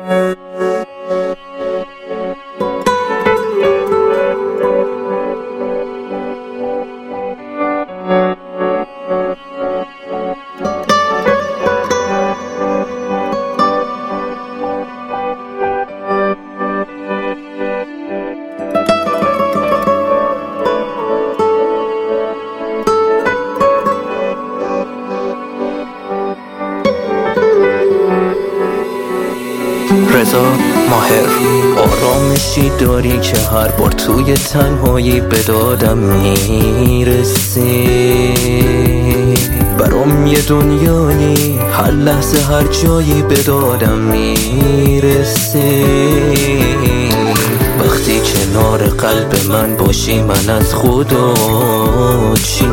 رضا ماهر. آرامشی داری که هر بار توی تنهایی به دادم میرسی، برام یه دنیایی هر لحظه هر جایی به دادم میرسی. وقتی کنار قلب من باشی من از خدا چی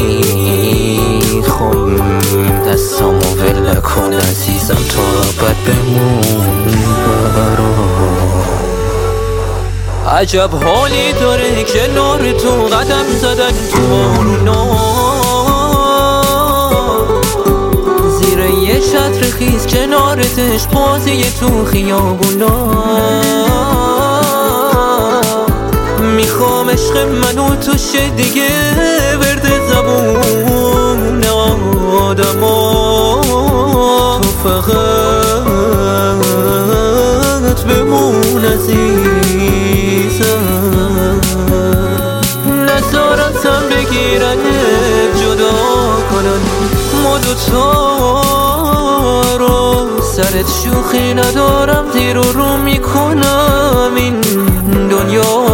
میخوام؟ دستامو ول کن عزیزم تا ابد بمون برام. عجب حالی داره کنار تو قدم زدن تو بارونا، زیر یه چتر خیس کنارتش بازی تو خیابونا. میخوام عشق منو تو شه دیگه ورد زبون آدما، تو فقط بمون عزیزم. نظارتم بگیرن جدا کنن ما دوتا رو، سرت شوخی ندارم زیر و رو میکنم این دنیا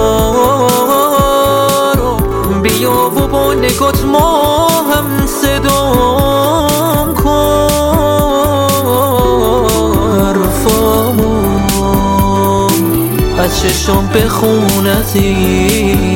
رو. بیا و با نگات ما هم صدام کن حرفامو، از چشم بخون عزیزم.